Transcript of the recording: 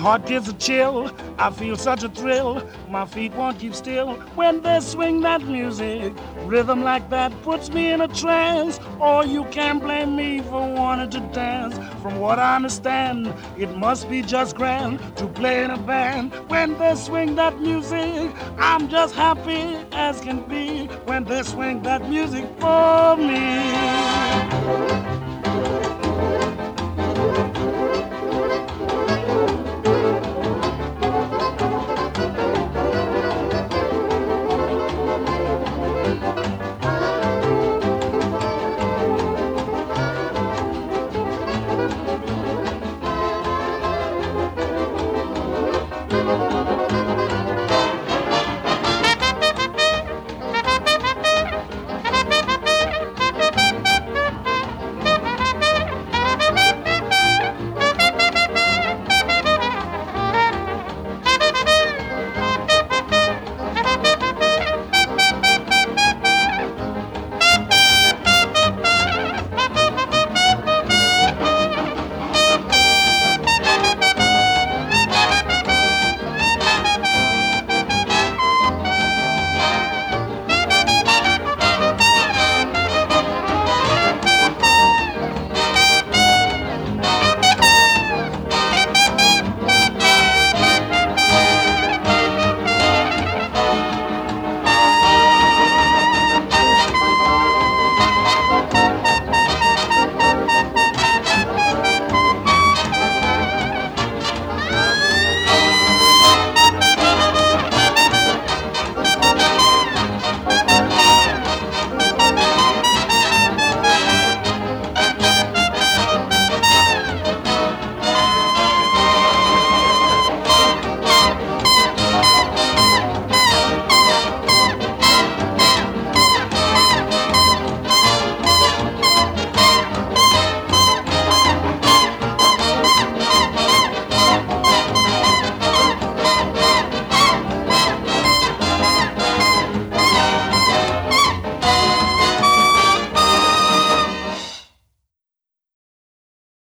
heart gets a chill. I feel such a thrill. My feet won't keep still when they swing that music. Rhythm like that puts me in a trance. Or you can't blame me for wanting to dance. From what I understand, it must be just grand to play in a band. When they swing that music, I'm just happy as can be. When they swing that music for me.